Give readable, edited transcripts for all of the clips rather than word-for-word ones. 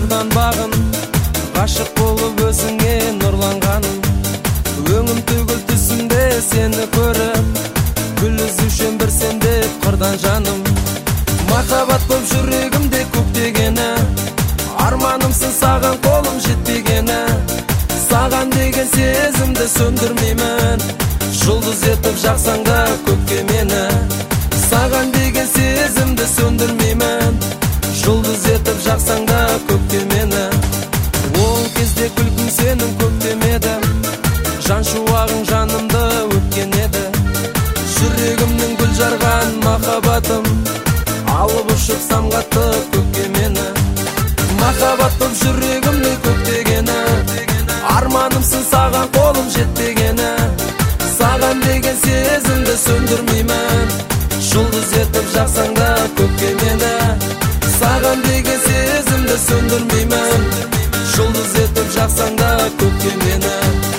жырдан бағын, ғашық болып өзіңе нұрланғаным. Өңім түгіл түсімде сені көріп, гүл үзушем бір сенде қырдан жаным. Махаббат көп жүрегімде көктегені, арманымсың саған қолым жетпегені. Саған деген сезімді сөндірмеймін, жұлдыз етіп жақсаң да көкке мені. Саған деген сезімді сөндірмеймін, жұлдыз етіп жақсаң да көкке мені. Ол кезде күлкің сенің көктемеді, жан шуағың жанымды өткен еді. Жүрегімнің гүл жарған махаббатым, алып ұшып самғатты көкке мені. Махаббат көп жүрегімнің көктегені, арманымсың саған қолым жетпегені. Саған деген сезімді сөндірмеймін, жұлдыз етіп жақсаң да көкке мені. Саған деген сезімді сөндірмеймін, жұлдыз етіп жақсаң да көкке мені.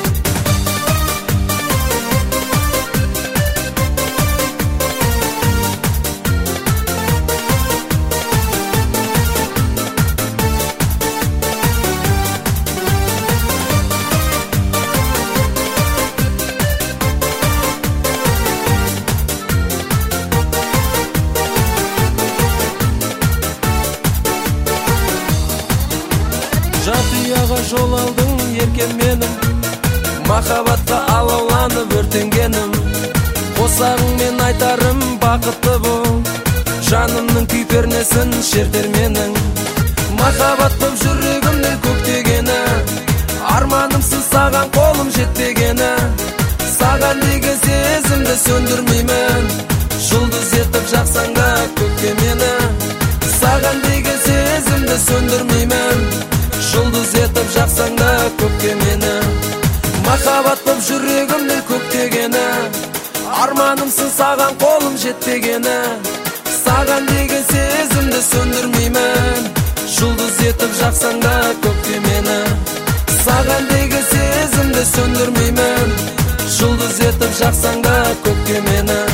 Жатұяға жол алдың еркен менім, махаббатқа алауланып өртенгенім. Қосағыңмен айтарым бақытты бол, жанымның күй пернесін шертер менің. Махаббат көп жүрегімнің көктегені, арманымсың саған қолым жетпегені. Саған деген сезімді сөндірмеймін, жұлдыз етіп жақсаң да көкке мені. Саған деген сезімді сөндірмеймін, жұлдыз етіп жақсаң да көкке мені. Махаббат көп жүрегімнің көктегені, арманымсың саған қолым жетпегені. Саған деген сезімді сөндірмеймін, жұлдыз етіп жақсаң да көкке мені. Саған деген сезімді сөндірмеймін, жұлдыз етіп жақсаң да көкке мені.